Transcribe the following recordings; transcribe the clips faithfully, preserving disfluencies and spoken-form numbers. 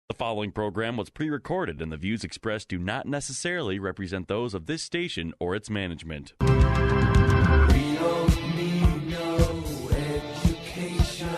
The following program was pre-recorded and the views expressed do not necessarily represent those of this station or its management. We don't need no education.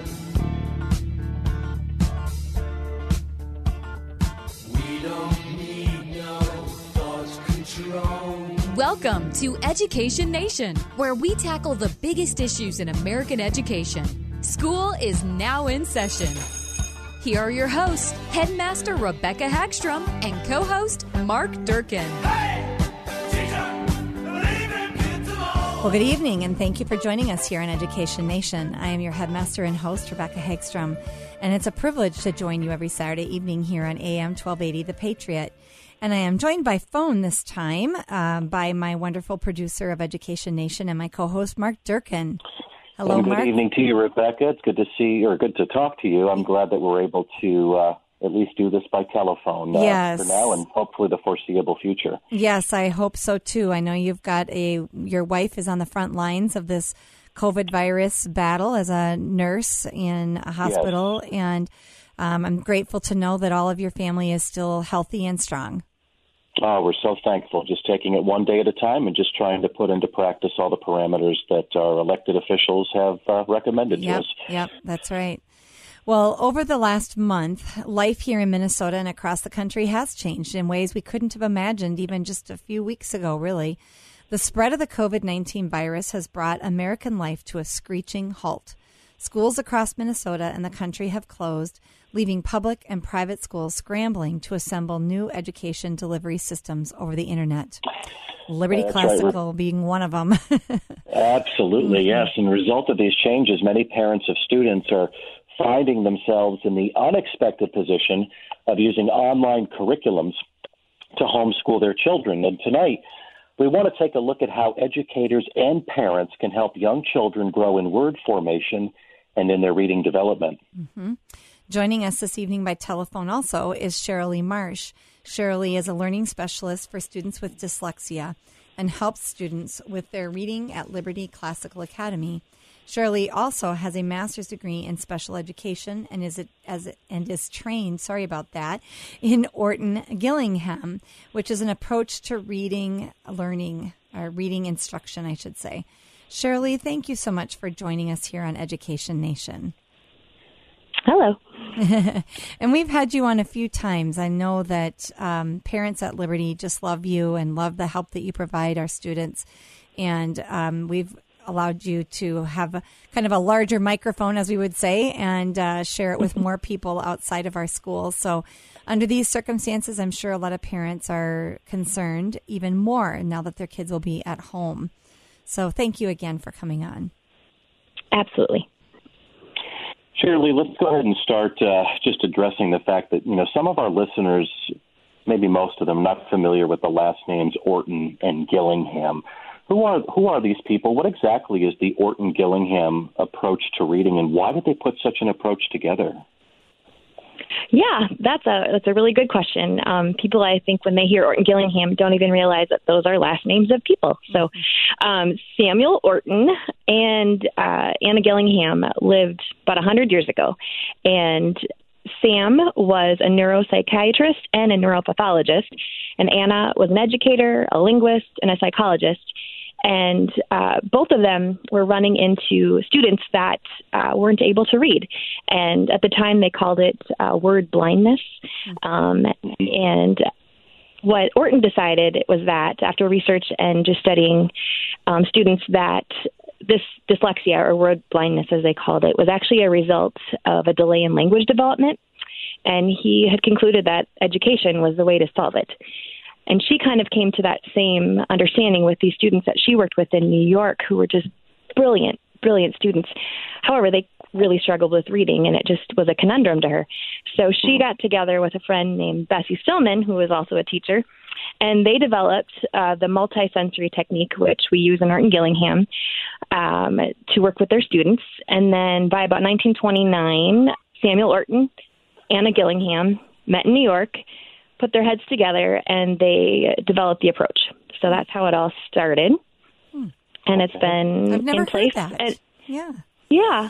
We don't need no thought control. Welcome to Education Nation, where we tackle the biggest issues in American education. School is now in session. Here are your hosts, Headmaster Rebecca Hagstrom and co-host Mark Durkin. Hey, teacher, believe in kids alone. Well, good evening, and thank you for joining us here on Education Nation. I am your Headmaster and host, Rebecca Hagstrom, and it's a privilege to join you every Saturday evening here on A M twelve eighty, The Patriot. And I am joined by phone this time uh, by my wonderful producer of Education Nation and my co-host, Mark Durkin. Hello, and good Mark. evening to you, Rebecca. It's good to see or good to talk to you. I'm glad that we're able to uh, at least do this by telephone uh, yes. for now and hopefully the foreseeable future. Yes, I hope so too. I know you've got a your wife is on the front lines of this COVID virus battle as a nurse in a hospital, yes. and um, I'm grateful to know that all of your family is still healthy and strong. Oh, we're so thankful. Just taking it one day at a time and just trying to put into practice all the parameters that our elected officials have uh, recommended yep, to us. Yep, that's right. Well, over the last month, life here in Minnesota and across the country has changed in ways we couldn't have imagined even just a few weeks ago, really. The spread of the COVID nineteen virus has brought American life to a screeching halt. Schools across Minnesota and the country have closed, leaving public and private schools scrambling to assemble new education delivery systems over the internet. Liberty That's Classical right. being one of them. Absolutely, mm-hmm. yes. And the result of these changes, many parents of students are finding themselves in the unexpected position of using online curriculums to homeschool their children. And tonight, we want to take a look at how educators and parents can help young children grow in word formation and in their reading development. Mm-hmm. Joining us this evening by telephone also is Shirley Marsh. Shirley is a learning specialist for students with dyslexia and helps students with their reading at Liberty Classical Academy. Shirley also has a master's degree in special education and is as and is trained, sorry about that, in Orton Gillingham, which is an approach to reading learning, or reading instruction, I should say. Shirley, thank you so much for joining us here on Education Nation. Hello. And we've had you on a few times. I know that um, parents at Liberty just love you and love the help that you provide our students. And um, we've allowed you to have a, kind of a larger microphone, as we would say, and uh, share it with more people outside of our schools. So under these circumstances, I'm sure a lot of parents are concerned even more now that their kids will be at home. So thank you again for coming on. Absolutely. Shirley, let's go ahead and start uh, just addressing the fact that, you know, some of our listeners, maybe most of them, are not familiar with the last names Orton and Gillingham. Who are who are these people? What exactly is the Orton Gillingham approach to reading, and why did they put such an approach together? Yeah, that's a that's a really good question. Um, people, I think, when they hear Orton Gillingham, don't even realize that those are last names of people. So um, Samuel Orton and uh, Anna Gillingham lived about one hundred years ago. And Sam was a neuropsychiatrist and a neuropathologist, and Anna was an educator, a linguist, and a psychologist. And uh, both of them were running into students that uh, weren't able to read. And at the time, they called it uh, word blindness. Um, and what Orton decided was that after research and just studying um, students, that this dyslexia, or word blindness as they called it, was actually a result of a delay in language development. And he had concluded that education was the way to solve it. And she kind of came to that same understanding with these students that she worked with in New York, who were just brilliant, brilliant students. However, they really struggled with reading, and it just was a conundrum to her. So she got together with a friend named Bessie Stillman, who was also a teacher, and they developed uh, the multisensory technique, which we use in Orton Gillingham, um, to work with their students. And then by about nineteen twenty-nine, Samuel Orton, Anna Gillingham met in New York, put their heads together, and they developed the approach. So that's how it all started. Hmm. And it's been I've never in place. heard that. And, yeah. Yeah.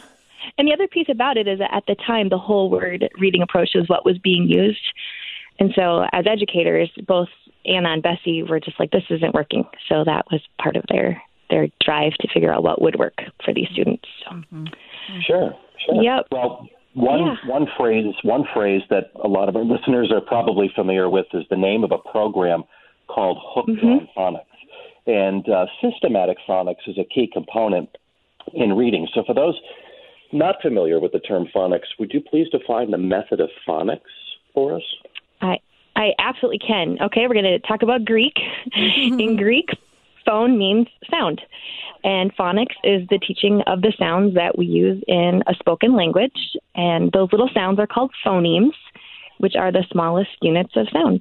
And the other piece about it is that at the time, the whole word reading approach was what was being used. And so as educators, both Anna and Bessie were just like, this isn't working. So that was part of their, their drive to figure out what would work for these students. So. Mm-hmm. Sure, sure. Yep. Well, one Yeah. one phrase one phrase that a lot of our listeners are probably familiar with is the name of a program called Hooked Mm-hmm. on Phonics. And uh, systematic phonics is a key component in reading. So for those not familiar with the term phonics, would you please define the method of phonics for us? I I absolutely can. Okay, we're going to talk about Greek. In Greek, phone means sound, and phonics is the teaching of the sounds that we use in a spoken language, and those little sounds are called phonemes, which are the smallest units of sounds.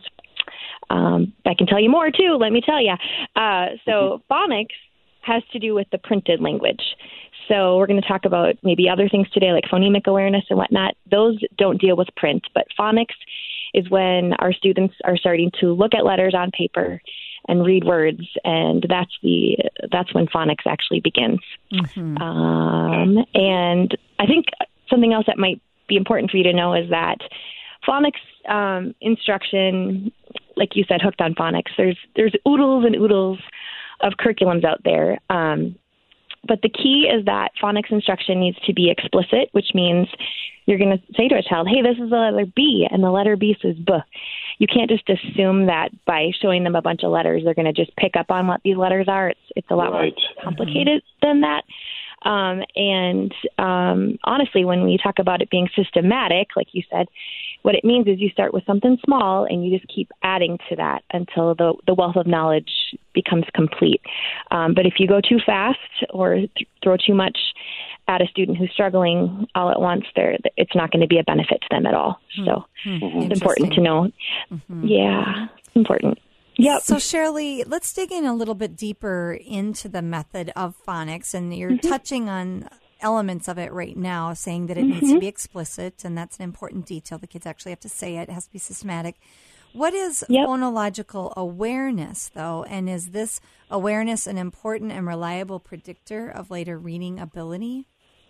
Um, I can tell you more, too, let me tell you. Uh, so phonics has to do with the printed language. So we're going to talk about maybe other things today, like phonemic awareness and whatnot. Those don't deal with print, but phonics is when our students are starting to look at letters on paper and read words, and that's the that's when phonics actually begins. Mm-hmm. Um, and I think something else that might be important for you to know is that phonics um, instruction, like you said, hooked on phonics. There's there's oodles and oodles of curriculums out there. Um, But the key is that phonics instruction needs to be explicit, which means you're going to say to a child, hey, this is the letter B, and the letter B says B. You can't just assume that by showing them a bunch of letters, they're going to just pick up on what these letters are. It's, it's a lot Right. more complicated mm-hmm. than that. Um, and um, honestly, when we talk about it being systematic, like you said, what it means is you start with something small and you just keep adding to that until the, the wealth of knowledge becomes complete. Um, but if you go too fast or th- throw too much at a student who's struggling all at once, there it's not going to be a benefit to them at all. So Mm-hmm. it's important to know. Mm-hmm. Yeah, important. Yep. So, Shirley, let's dig in a little bit deeper into the method of phonics. And you're Mm-hmm. touching on elements of it right now, saying that it Mm-hmm. needs to be explicit, and that's an important detail. The kids actually have to say it. It has to be systematic. What is Yep. phonological awareness, though? And is this awareness an important and reliable predictor of later reading ability?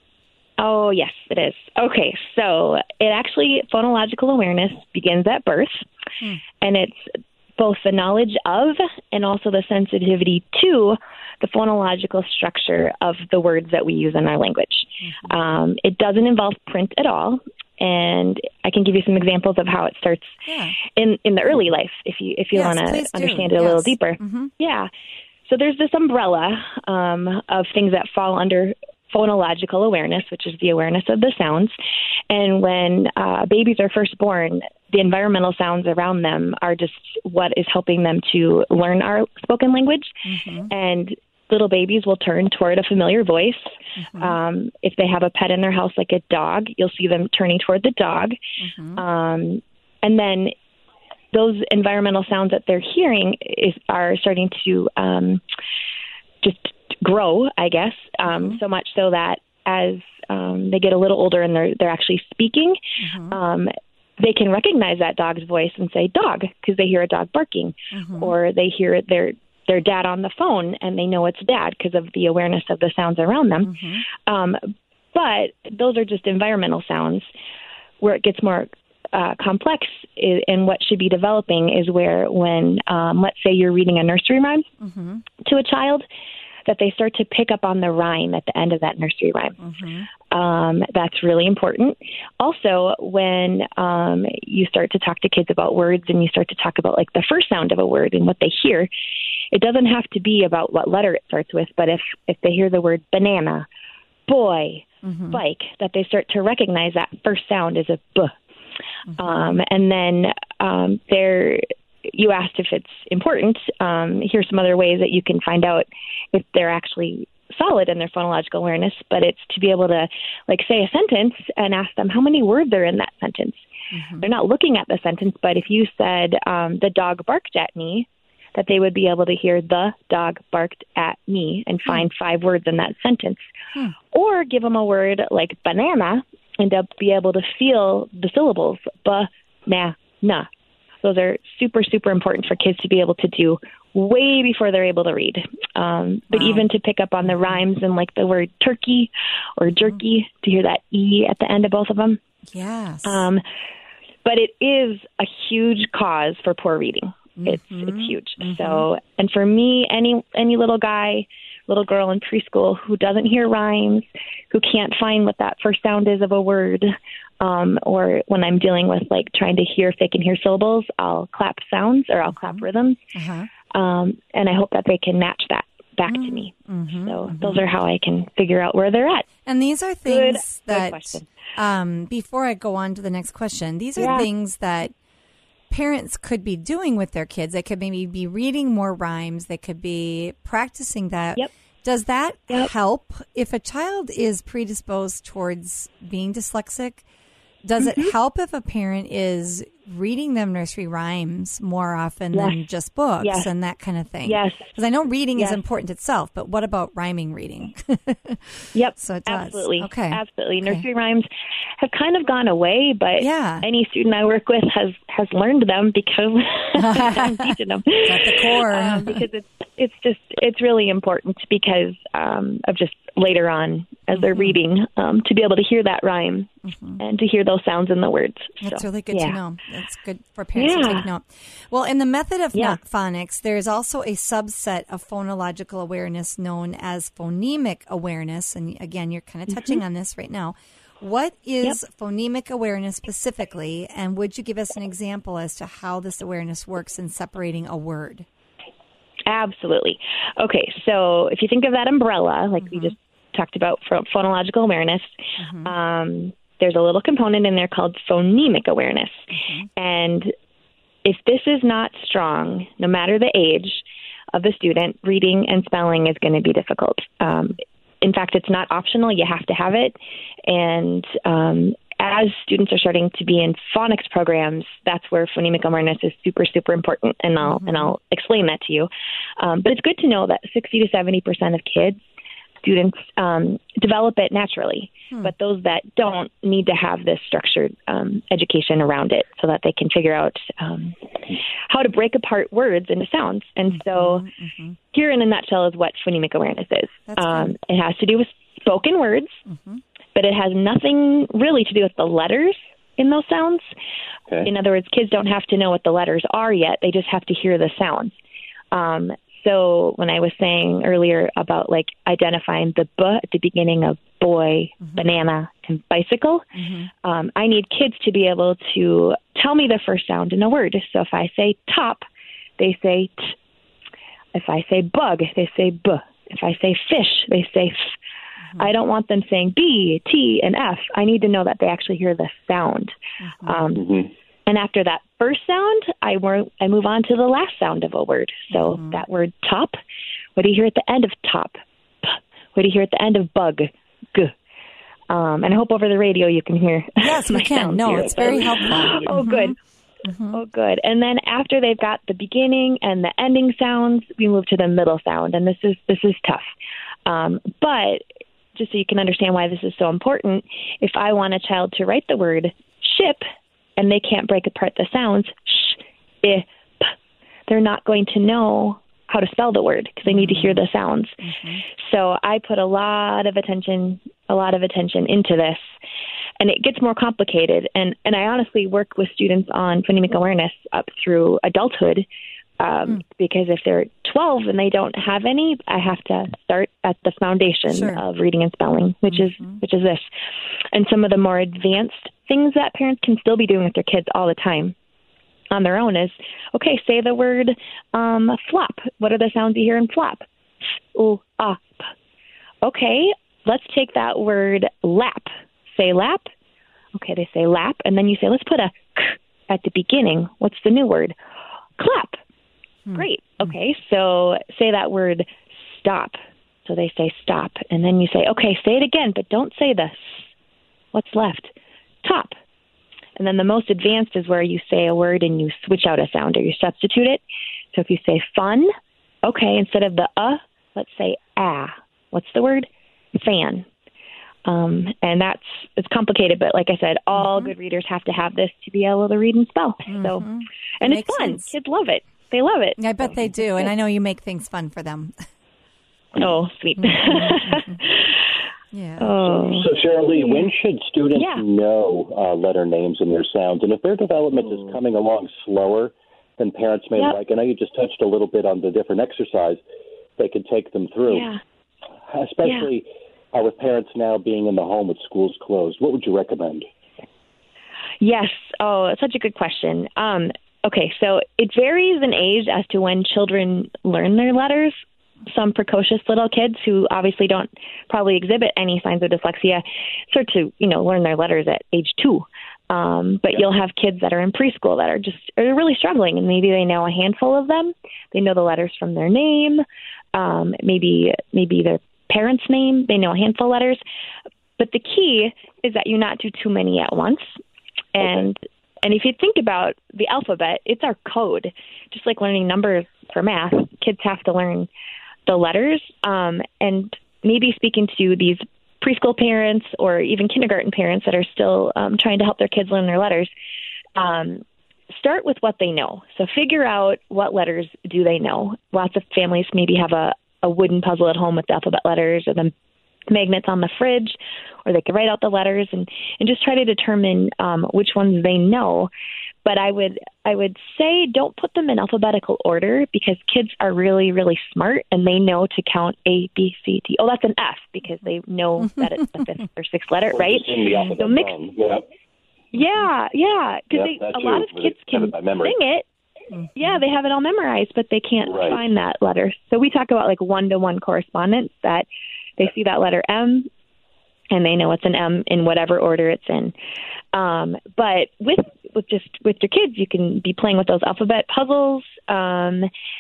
Oh, yes, it is. Okay, so it actually, phonological awareness begins at birth, Hmm. and it's both the knowledge of and also the sensitivity to the phonological structure of the words that we use in our language. Mm-hmm. Um, it doesn't involve print at all, and I can give you some examples of how it starts Yeah. in, in the early life if you if you Yes, want to please do. understand it a little Yes. deeper. Mhm. Yeah. So there's this umbrella um, of things that fall under phonological awareness, which is the awareness of the sounds. And when uh, babies are first born, the environmental sounds around them are just what is helping them to learn our spoken language. Mm-hmm. And little babies will turn toward a familiar voice. Mm-hmm. Um, if they have a pet in their house, like a dog, you'll see them turning toward the dog. Mm-hmm. Um, and then those environmental sounds that they're hearing is are starting to um, just grow, I guess, um, Mm-hmm. so much so that as um, they get a little older and they're they're actually speaking, Mm-hmm. um, they can recognize that dog's voice and say dog because they hear a dog barking, Mm-hmm. or they hear their their dad on the phone and they know it's dad because of the awareness of the sounds around them. Mm-hmm. Um, but those are just environmental sounds. Where it gets more uh, complex is, and what should be developing is where when, um, let's say you're reading a nursery rhyme Mm-hmm. to a child, that they start to pick up on the rhyme at the end of that nursery rhyme. Mm-hmm. Um, that's really important. Also, when um, you start to talk to kids about words and you start to talk about like the first sound of a word and what they hear, it doesn't have to be about what letter it starts with, but if, if they hear the word banana, boy, Mm-hmm. bike, that they start to recognize that first sound as a b. Mm-hmm. Um, and then um, there, you asked if it's important. Um, here's some other ways that you can find out if they're actually solid in their phonological awareness, but it's to be able to like say a sentence and ask them how many words are in that sentence. Mm-hmm. They're not looking at the sentence, but if you said um, the dog barked at me, that they would be able to hear the dog barked at me and find mm. five words in that sentence. Hmm. Or give them a word like banana and they'll be able to feel the syllables ba, na, na. those are super, super important for kids to be able to do way before they're able to read. Um, but Wow. even to pick up on the rhymes and like the word turkey or jerky, to hear that E at the end of both of them. Yes. Um, but it is a huge cause for poor reading. It's Mm-hmm. it's huge. So, and for me, any any little guy, little girl in preschool who doesn't hear rhymes, who can't find what that first sound is of a word, um, or when I'm dealing with like trying to hear if they can hear syllables, I'll clap sounds or I'll clap rhythms, Uh-huh. um, and I hope that they can match that back to me. Mm-hmm. So those are how I can figure out where they're at. And these are Good, things good that, question. um, before I go on to the next question, these are Yeah. things that parents could be doing with their kids. They could maybe be reading more rhymes. They could be practicing that. Yep. Does that Yep. help if a child is predisposed towards being dyslexic? Does Mm-hmm. it help if a parent is reading them nursery rhymes more often than Yes. just books Yes. and that kind of thing? Yes. Because I know reading Yes. is important itself, but what about rhyming reading? Yep. So it does. Absolutely. Okay. Absolutely. Okay. Nursery rhymes have kind of gone away, but Yeah. any student I work with has, has learned them because I'm teaching them. It's at the core. Um, because it's it's just it's really important because um, of just later on as they're Mm-hmm. reading um, to be able to hear that rhyme and to hear those sounds in the words. That's So, really good yeah. to know. That's good for parents to Yeah. take note. Well, in the method of Yeah. phonics, there is also a subset of phonological awareness known as phonemic awareness. And again, you're kind of touching on this right now. What is phonemic awareness specifically? And would you give us an example as to how this awareness works in separating a word? Absolutely. Okay, so if you think of that umbrella, like we just talked about for phonological awareness, um, there's a little component in there called phonemic awareness. And if this is not strong, no matter the age of the student, reading and spelling is going to be difficult. Um, in fact, it's not optional. You have to have it. And um, as students are starting to be in phonics programs, that's where phonemic awareness is super, super important. And I'll and I'll explain that to you. Um, but it's good to know that sixty to seventy percent of kids, students, um, develop it naturally. But those that don't need to have this structured um, education around it so that they can figure out um, how to break apart words into sounds. And so here in a nutshell is what phonemic awareness is. That's Um, good. it has to do with spoken words, but it has nothing really to do with the letters in those sounds. Okay. In other words, kids don't have to know what the letters are yet. They just have to hear the sounds. Um, so when I was saying earlier about like identifying the B at the beginning of boy, banana, and bicycle, um, I need kids to be able to tell me the first sound in a word. So if I say top, they say t. If I say bug, they say b. If I say fish, they say f. I don't want them saying B, T, and F. I need to know that they actually hear the sound. Um, Mm-hmm. And after that first sound, I, wor- I move on to the last sound of a word. So that word top, what do you hear at the end of top? P. What do you hear at the end of bug? G. Um, and I hope over the radio you can hear. Yes, we my can. sounds No, here. it's very helpful. Oh, good. Oh, good. And then after they've got the beginning and the ending sounds, we move to the middle sound, and this is this is tough. Um, but just so you can understand why this is so important, if I want a child to write the word ship and they can't break apart the sounds, sh, I, p, they're not going to know how to spell the word because they need to hear the sounds. So I put a lot of attention, a lot of attention into this. And it gets more complicated. And, and I honestly work with students on phonemic awareness up through adulthood um, because if they're twelve and they don't have any, I have to start at the foundation Sure. of reading and spelling, which is which is this. And some of the more advanced things that parents can still be doing with their kids all the time on their own is, okay, say the word um, flop. What are the sounds you hear in flop? Ooh, ah, p. Okay, let's take that word lap. Say lap. Okay, they say lap, and then you say, let's put a k at the beginning. What's the new word? Clap. Great. Okay, so say that word stop. So they say stop, and then you say, okay, say it again, but don't say the s. What's left? Top. And then the most advanced is where you say a word and you switch out a sound or you substitute it. So if you say fun, okay, instead of the uh, let's say ah. What's the word? Fan. Um, and that's, it's complicated, but like I said, all Mm-hmm. good readers have to have this to be able to read and spell. So, and it's Makes fun. sense. Kids love it. They love it. I bet they do. And I know you make things fun for them. Oh, sweet. Yeah. Oh, So, Cheryl Lee, when should students Yeah. know uh, letter names and their sounds? And if their development is coming along slower than parents may Yep. like, I know you just touched a little bit on the different exercise they can take them through, yeah. especially uh, with parents now being in the home with schools closed. What would you recommend? Yes. Oh, it's such a good question. Um, okay, so it varies in age as to when children learn their letters. Some precocious little kids who obviously don't probably exhibit any signs of dyslexia start to, you know, learn their letters at age two. Um, but you'll have kids that are in preschool that are just are really struggling, and maybe they know a handful of them. They know the letters from their name, um, maybe maybe their parent's name. They know a handful of letters. But the key is that you not do too many at once. And okay. and if you think about the alphabet, it's our code. Just like learning numbers for math, kids have to learn the letters. Um, and maybe speaking to these preschool parents or even kindergarten parents that are still um, trying to help their kids learn their letters, um, start with what they know. So figure out what letters do they know. Lots of families maybe have a, a wooden puzzle at home with the alphabet letters or the magnets on the fridge, or they can write out the letters and, and just try to determine um, which ones they know. But I would I would say don't put them in alphabetical order, because kids are really, really smart and they know to count A, B, C, D. Oh, that's an F, because they know that it's the fifth or sixth letter, Or right? just in the alphabet So mix, wrong. Yeah. yeah, yeah, because Yep, that a lot too, of but kids it's kind can of by memory. sing it. Yeah, they have it all memorized, but they can't Right. find that letter. So we talk about like one-to-one correspondence, that they see that letter M and they know it's an M in whatever order it's in. Um, but with with just with your kids, you can be playing with those alphabet puzzles. Um,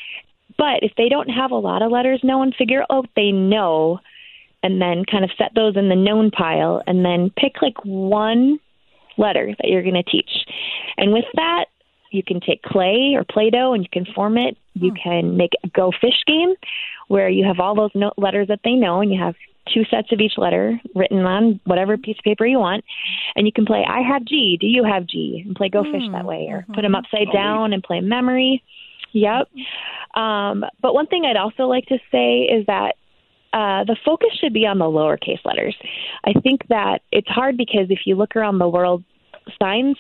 but if they don't have a lot of letters known, figure out what they know and then kind of set those in the known pile, and then pick like one letter that you're going to teach. And with that, you can take clay or Play-Doh and you can form it. You can make a Go Fish game where you have all those no- letters that they know, and you have two sets of each letter written on whatever piece of paper you want. And you can play I have G, do you have G? And play Go Fish that way, or put them upside down and play memory. Yep. Um, but one thing I'd also like to say is that uh, the focus should be on the lowercase letters. I think that it's hard because if you look around the world, signs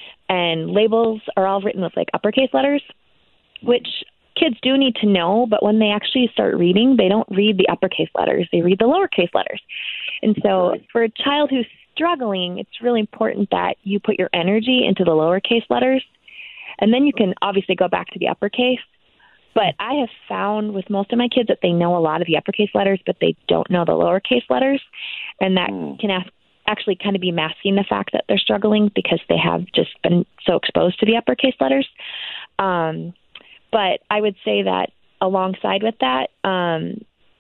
and labels are all written with like uppercase letters, which kids do need to know, but when they actually start reading, they don't read the uppercase letters. They read the lowercase letters. And so for a child who's struggling, it's really important that you put your energy into the lowercase letters, and then you can obviously go back to the uppercase. But I have found with most of my kids that they know a lot of the uppercase letters, but they don't know the lowercase letters, and that mm. can ask, actually kind of be masking the fact that they're struggling because they have just been so exposed to the uppercase letters. Um, but I would say that alongside with that, um,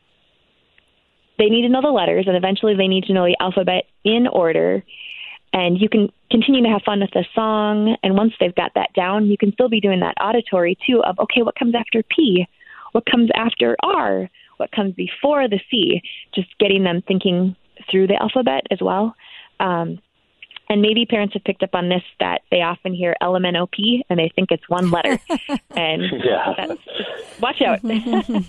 they need to know the letters, and eventually they need to know the alphabet in order. And you can continue to have fun with the song. And once they've got that down, you can still be doing that auditory too of, okay, what comes after P? What comes after R? What comes before the C? Just getting them thinking through the alphabet as well. Um, and maybe parents have picked up on this, that they often hear L M N O P and they think it's one letter. And yeah. that's, watch out. so,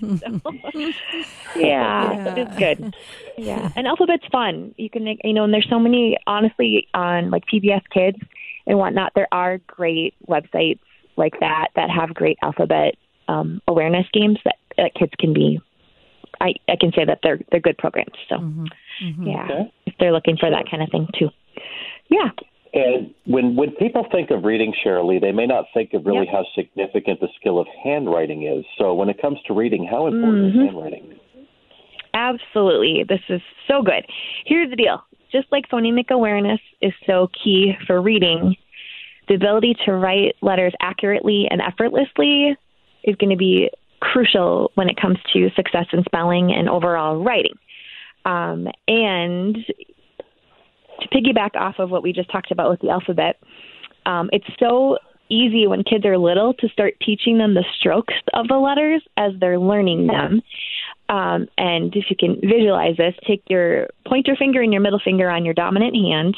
yeah, yeah, it's good. Yeah, and alphabet's fun. You can make, you know, and there's so many, honestly, on like P B S Kids and whatnot, there are great websites like that that have great alphabet um, awareness games that, that kids can be. I, I can say that they're they're good programs. So, mm-hmm. Mm-hmm. yeah, okay. if they're looking for that kind of thing too. Yeah. And when when people think of reading, Cheryl Lee, they may not think of really Yep. how significant the skill of handwriting is. So when it comes to reading, how important Mm-hmm. is handwriting? Absolutely. This is so good. Here's the deal. Just like phonemic awareness is so key for reading, the ability to write letters accurately and effortlessly is going to be crucial when it comes to success in spelling and overall writing. Um, and to piggyback off of what we just talked about with the alphabet, um, it's so easy when kids are little to start teaching them the strokes of the letters as they're learning them. Um, and if you can visualize this, take your pointer finger and your middle finger on your dominant hand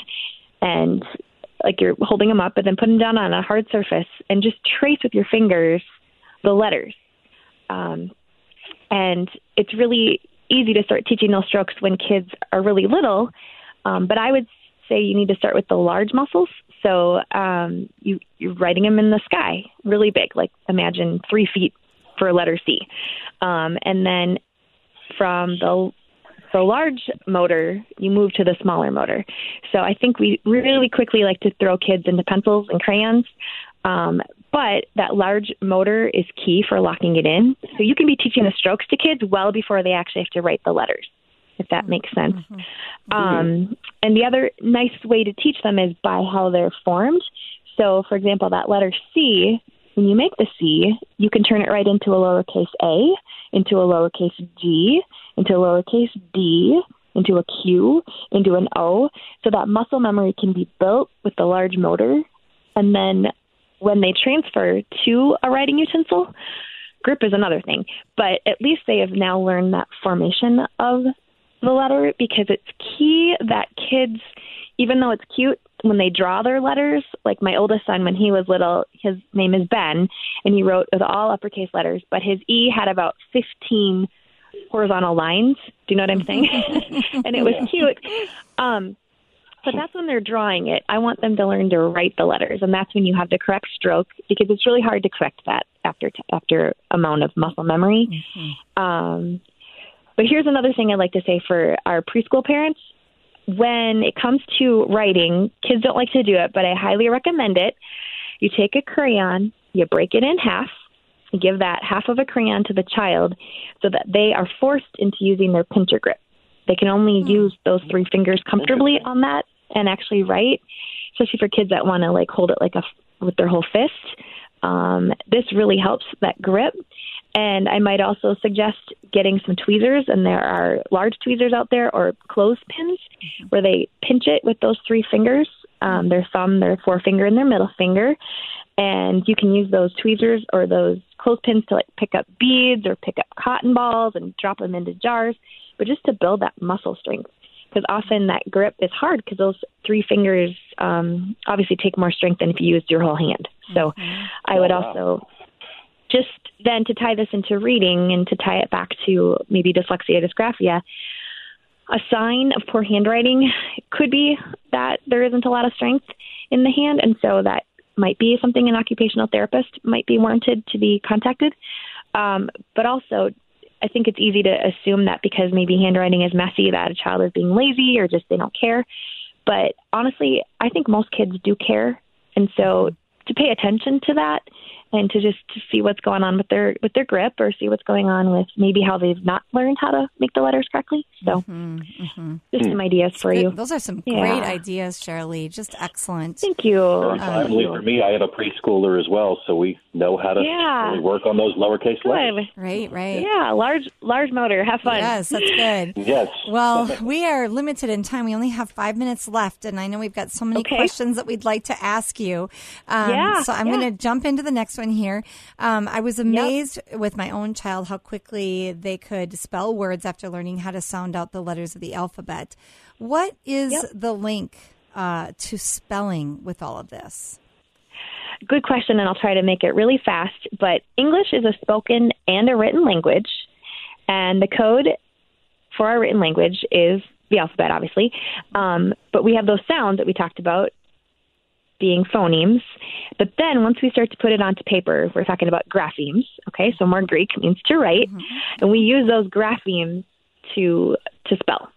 and like you're holding them up, and then put them down on a hard surface and just trace with your fingers the letters. Um, and it's really easy to start teaching those strokes when kids are really little. Um, but I would say you need to start with the large muscles. So um, you, you're writing them in the sky, really big, like imagine three feet for letter C. Um, and then from the the large motor, you move to the smaller motor. So I think we really quickly like to throw kids into pencils and crayons. Um, but that large motor is key for locking it in. So you can be teaching the strokes to kids well before they actually have to write the letters, if that makes sense. Mm-hmm. Um, and the other nice way to teach them is by how they're formed. So, for example, that letter C, when you make the C, you can turn it right into a lowercase a, into a lowercase g, into a lowercase d, into a Q, into an O. So that muscle memory can be built with the large motor. And then when they transfer to a writing utensil, grip is another thing. But at least they have now learned that formation of the letter, because it's key that kids, even though it's cute, when they draw their letters, like my oldest son, when he was little, his name is Ben, and he wrote with all uppercase letters, but his E had about fifteen horizontal lines. Do you know what I'm saying? And it was cute. Um, but that's when they're drawing it. I want them to learn to write the letters, and that's when you have the correct stroke, because it's really hard to correct that after t- after amount of muscle memory. Mm-hmm. Um, but here's another thing I'd like to say for our preschool parents. When it comes to writing, kids don't like to do it, but I highly recommend it. You take a crayon, you break it in half, you give that half of a crayon to the child so that they are forced into using their pincher grip. They can only mm. use those three fingers comfortably on that and actually write, especially for kids that want to like hold it like a with their whole fist. Um, this really helps that grip. And I might also suggest getting some tweezers, and there are large tweezers out there, or clothespins, mm-hmm. where they pinch it with those three fingers, um, their thumb, their forefinger, and their middle finger. And you can use those tweezers or those clothespins to like pick up beads or pick up cotton balls and drop them into jars, but just to build that muscle strength. Because often that grip is hard because those three fingers um, obviously take more strength than if you used your whole hand. So mm-hmm. I would also just then to tie this into reading and to tie it back to maybe dyslexia, dysgraphia, a sign of poor handwriting could be that there isn't a lot of strength in the hand. And so that might be something an occupational therapist might be warranted to be contacted. Um, but also, I think it's easy to assume that because maybe handwriting is messy, that a child is being lazy or just they don't care. But honestly, I think most kids do care. And so to pay attention to that and to just to see what's going on with their with their grip, or see what's going on with maybe how they've not learned how to make the letters correctly. So mm-hmm, mm-hmm. just some ideas for you. Those are some yeah. great ideas, Shirley. Just excellent. Thank you. Very timely um, for me. I have a preschooler as well, so we know how to yeah. really work on those lowercase good. letters. Right, right. Yeah, large large motor. Have fun. Yes, that's good. Yes. Well, we are limited in time. We only have five minutes left, and I know we've got so many okay. questions that we'd like to ask you. Um, yeah. So I'm yeah. going to jump into the next one here. Um, I was amazed yep. with my own child how quickly they could spell words after learning how to sound out the letters of the alphabet. What is yep. the link uh, to spelling with all of this? Good question, and I'll try to make it really fast. But English is a spoken and a written language, and the code for our written language is the alphabet, obviously. Um, but we have those sounds that we talked about being phonemes. But then once we start to put it onto paper, we're talking about graphemes. Okay, so more Greek means to write, mm-hmm. and we use those graphemes to to spell.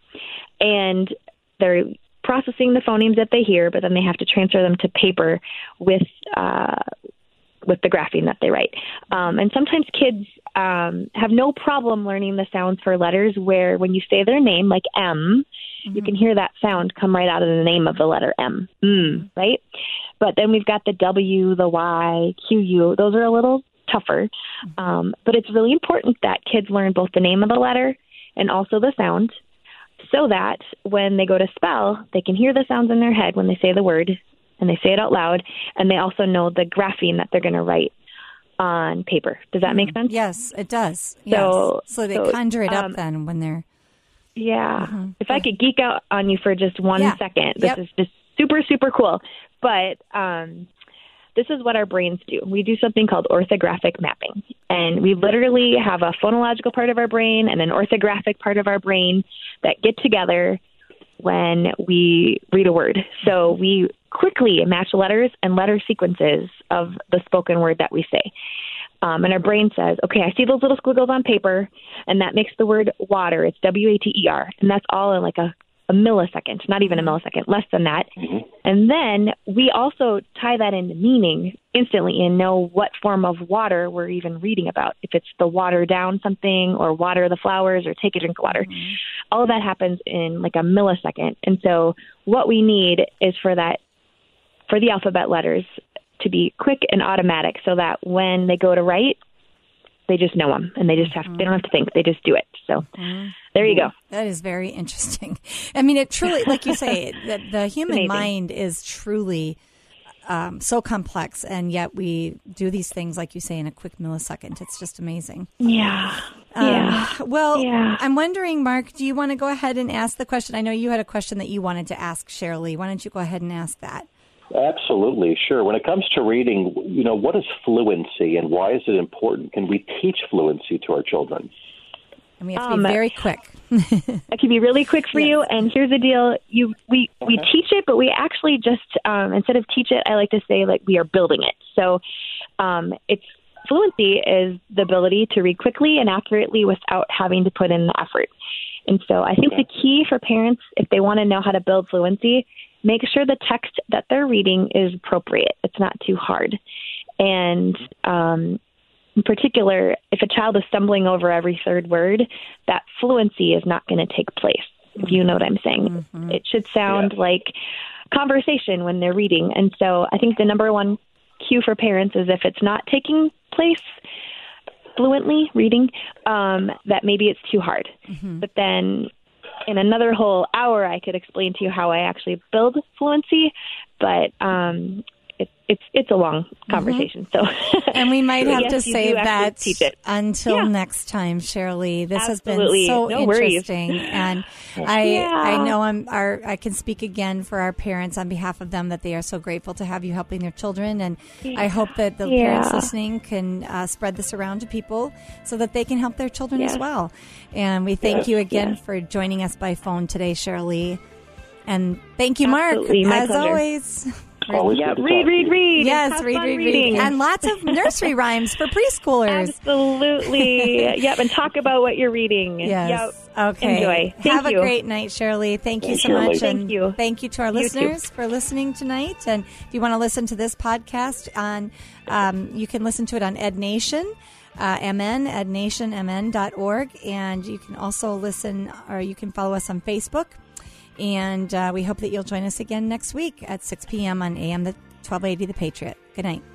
And they're processing the phonemes that they hear, but then they have to transfer them to paper with uh, with the grapheme that they write. Um, and sometimes kids um, have no problem learning the sounds for letters, where when you say their name, like M, mm-hmm. you can hear that sound come right out of the name of the letter M, mm, right? But then we've got the W, the Y, Q, U. Those are a little tougher. Mm-hmm. Um, but it's really important that kids learn both the name of the letter and also the sound, so that when they go to spell, they can hear the sounds in their head when they say the word, and they say it out loud, and they also know the grapheme that they're going to write on paper. Does that make sense? Yes, it does. Yes. So- so they so, conjure it up um, then when they're. Yeah. If I could geek out on you for just one Yeah. second, this Yep. is just super, super cool. But um, this is what our brains do. We do something called orthographic mapping. And we literally have a phonological part of our brain and an orthographic part of our brain that get together when we read a word. So we quickly match letters and letter sequences of the spoken word that we say. Um, and our brain says, okay, I see those little squiggles on paper, and that makes the word water. It's W A T E R. And that's all in like a, a millisecond, not even a millisecond, less than that. Mm-hmm. And then we also tie that into meaning instantly and know what form of water we're even reading about. If it's the water down something or water the flowers or take a drink of water. Mm-hmm. All of that happens in like a millisecond. And so what we need is for that, for the alphabet letters to be quick and automatic so that when they go to write, they just know them and they just have, mm-hmm. they don't have to think, they just do it. So mm-hmm. there you go. That is very interesting. I mean, it truly, like you say, the, the human mind is truly um, so complex, and yet we do these things, like you say, in a quick millisecond. It's just amazing. Yeah. Um, yeah. Well, yeah. I'm wondering, Mark, do you want to go ahead and ask the question? I know you had a question that you wanted to ask Shirley. Why don't you go ahead and ask that? Absolutely, sure. When it comes to reading, you know, what is fluency and why is it important? Can we teach fluency to our children? And we have to Um, be very quick. I can be really quick for Yes. you. And here's the deal: you we we Okay. teach it, but we actually just um, instead of teach it, I like to say like we are building it. So um, it's fluency is the ability to read quickly and accurately without having to put in the effort. And so I think Okay. the key for parents, if they want to know how to build fluency, make sure the text that they're reading is appropriate. It's not too hard. And um, in particular, if a child is stumbling over every third word, that fluency is not going to take place, if you know what I'm saying. Mm-hmm. It should sound Yeah. like conversation when they're reading. And so I think the number one cue for parents is if it's not taking place fluently, reading, um, that maybe it's too hard. Mm-hmm. But then in another whole hour, I could explain to you how I actually build fluency, but um, it, it's it's a long conversation. So, And we might have yes, to you save do actually that teach it. until Yeah. next time, Shirley. This Absolutely. has been so No worries. interesting, and I Yeah. I know I'm our I can speak again for our parents on behalf of them that they are so grateful to have you helping their children, and I hope that the Yeah. parents listening can uh, spread this around to people so that they can help their children Yes. as well. And we thank Yes. you again Yes. for joining us by phone today, Shirley. And thank you, Absolutely. Mark, My as pleasure. always. Always yeah, good to read, talk to read, you. read. Yes, Have read, fun read, reading. read. And lots of nursery rhymes for preschoolers. Absolutely. Yep, and talk about what you're reading. Yes. Yep. Okay. Enjoy. Thank Have you. a great night, Shirley. Thank you Thanks, so Shirley. much. Thank and you. Thank you to our You too. listeners for listening tonight. And if you want to listen to this podcast on, um, you can listen to it on Ed Nation. Uh, M N, ed nation m n dot org. And you can also listen, or you can follow us on Facebook. And uh, we hope that you'll join us again next week at six p.m. on A M the twelve eighty The Patriot. Good night.